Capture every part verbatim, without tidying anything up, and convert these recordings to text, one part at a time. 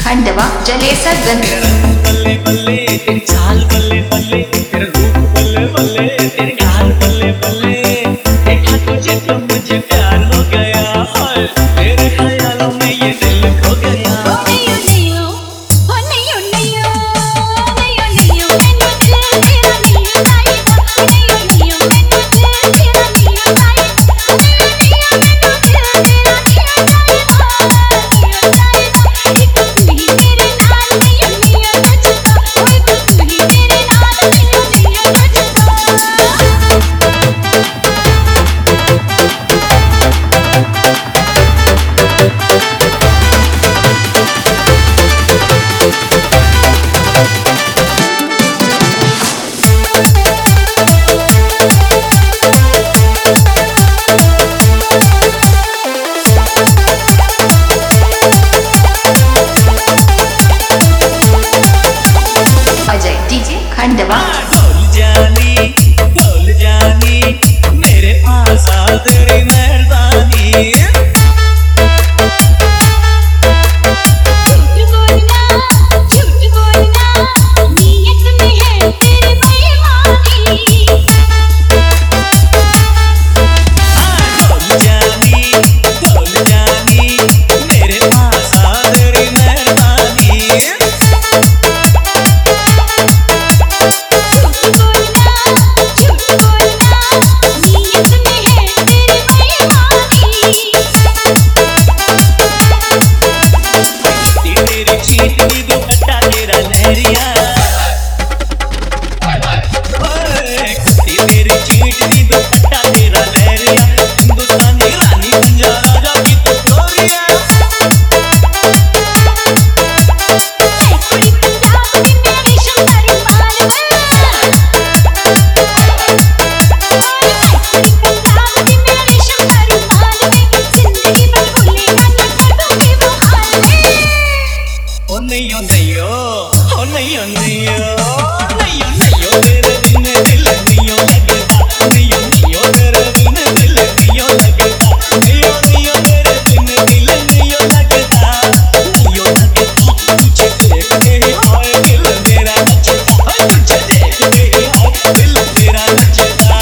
खंडवा जलेसरगंज। बल्ले बल्ले तेरी चाल बल्ले बल्ले, तेरा रूप बल्ले बल्ले, तेरे गाल बल्ले बल्ले। देखा तुझे तो मुझे प्यार हो गया, हाय तेरे ख्यालों में ये दिल खो गया। नैयो नैयो हो नैयो नैयो नैयो नैयो मैनू दिल तेरा नैयो चाहिदा। नैयो नैयो मैनू दिल तेरा नैयो चाहिदा। नैयो नैयो मैनू दिल तेरा नैयो चाहिदा। नैयो चाहिदा एक तू ही मेरे नाल नैयो नैयो नचदा। ओए तू ही मेरे नाल नैयो नैयो नचदा। अजय डीजे खंडवा। ढोल जानी ढोल जानी मेरे पास आ तेरी मेहरबानी। झूठ बोलना झूठ बोलना नीयत में है तेरी बेईमानी। ढोल जानी ढोल जानी मेरे पास आ तेरी मेहरबानी। झूठ बोलना झूठ बोलना नीयत में है तेरी बेईमानी। तेरी चीट दी दुपट्टा तेरा लहरिया, तेरी चीट दी दुपट्टा तेरा लहरिया। हिंदुस्तानी रानी पंजा राजा की तो ग्लोरिया। ऐ कुड़ी पंजाब दी मेरी शंकरी माल वे। ऐ कुड़ी पंजाब दी मेरी शंकरी माल वे। जिंदगी भर भूले ना करूंगी वो हाल वे। ओ नैयो नैयो ओ नैयो नैयो नैयो नैयो तेरे बिन दिल नैयो लगता। नैयो नैयो तेरे बिन दिल नैयो लगता। नैयो नैयो तेरे बिन दिल नैयो लगता। नैयो लगता तुझे देखते ही हाय दिल मेरा नचता। हाय तुझे देखते ही हाय दिल मेरा नचता।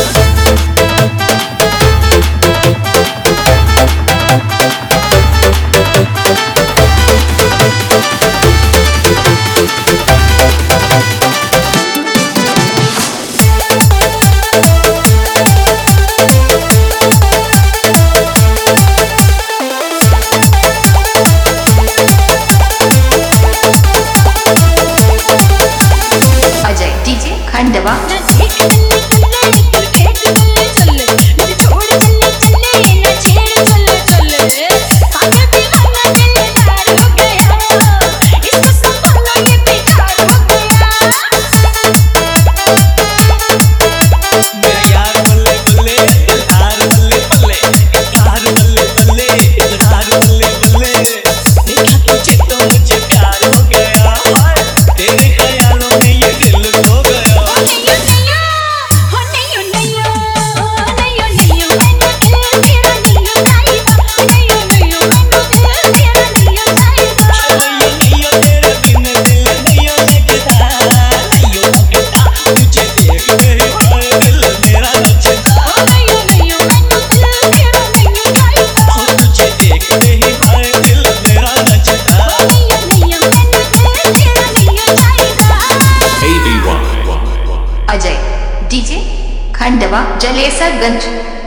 अजय डीजे खंडवा। ना देख चले चले तू देख चले चले मुझे छोड़ चले चले ना छेड़ चले चले। पागल दीवाना दिलदार हो गया, इसको संभालो ये बेकार हो गया। मेरे यार बल्ले बल्ले इकरार बल्ले बल्ले इकरार बल्ले बल्ले इकरार बल्ले बल्ले। देखा तुझे तो मुझे प्यार हो गया, हाय तेरे ख्यालों में ये दिल खो गया। हो नैयो नैयो हो नैयो नैयो नैयो मैनू दिल तेरा नैयो चाहिदा। नैयो नैयो मैनू दिल तेरा नैयो चाहिदा। नैयो नैयो तेरे बिन दिल नैयो लगता। नैयो लगता तुझे देखते ही हाय दिल मेरा नचता। ओ नैयो नैयो मैनू दिल तेरा नैयो चाहिदा। हो तुझे देखते ही हाय दिल मेरा नचता। नैयो नैयो मैनू दिल तेरा नैयो चाहिदा। अजय डीजे खंडवा जलेसरगंज।